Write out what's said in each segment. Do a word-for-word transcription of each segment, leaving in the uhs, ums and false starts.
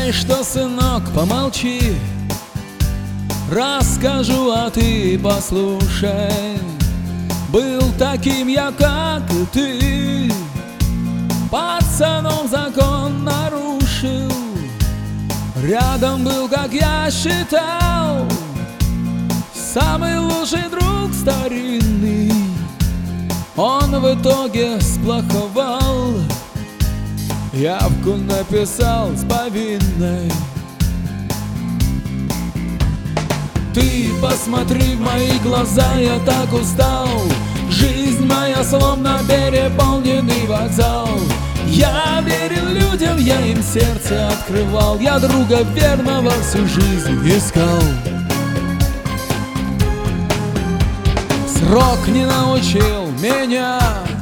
Знаешь что, сынок, помолчи, расскажу, а ты послушай. Был таким я, как и ты, пацаном закон нарушил. Рядом был, как я считал, самый лучший друг старинный. Он в итоге сплоховал, явку написал с повинной. Ты посмотри в мои глаза, я так устал. Жизнь моя словно переполненный вокзал. Я верил людям, я им сердце открывал. Я друга верного всю жизнь искал. Срок не научил меня,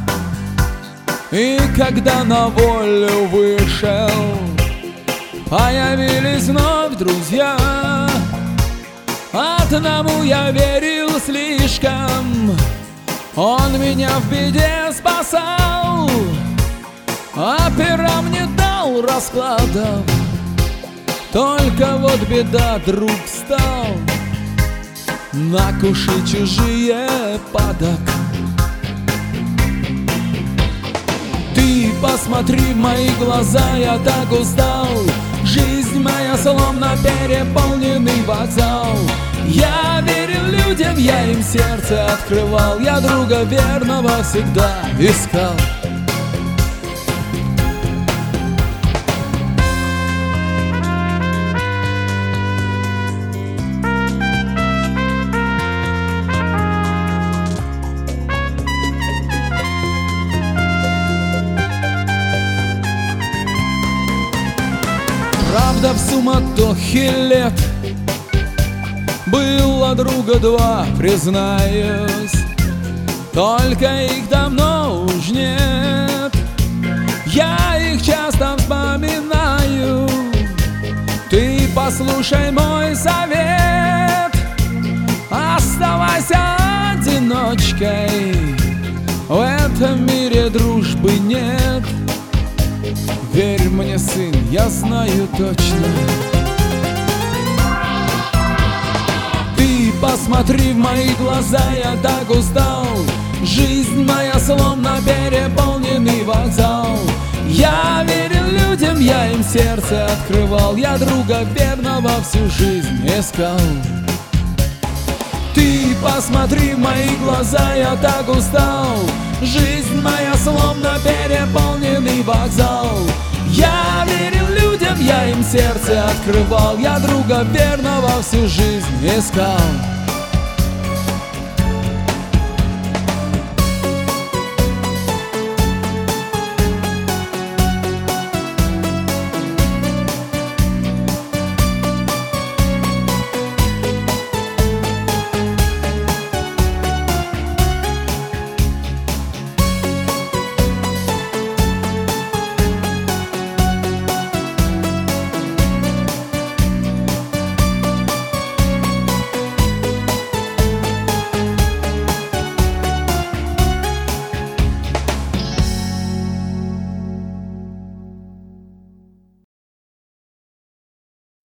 и когда на волю вышел, появились вновь друзья. Одному я верил слишком, он меня в беде спасал, а пера мне дал раскладов. Только вот беда, друг стал на куши чужие падок. Ты посмотри в мои глаза, я так устал. Жизнь моя словно переполненный вокзал. Я верил людям, я им сердце открывал. Я друга верного всегда искал. Правда, в суматохе лет было друга два, признаюсь, только их давно уж нет. Я их часто вспоминаю. Ты послушай мой совет, оставайся одиночкой. В этом мире дружбы нет. Верь мне, сын, я знаю точно. Ты посмотри в мои глаза, я так устал. Жизнь моя словно переполненный вокзал. Я верил людям, я им сердце открывал. Я друга верного всю жизнь искал. Ты посмотри в мои глаза, я так устал. Жизнь моя словно переполненный вокзал. Я верил людям, я им сердце открывал. Я друга верного всю жизнь искал.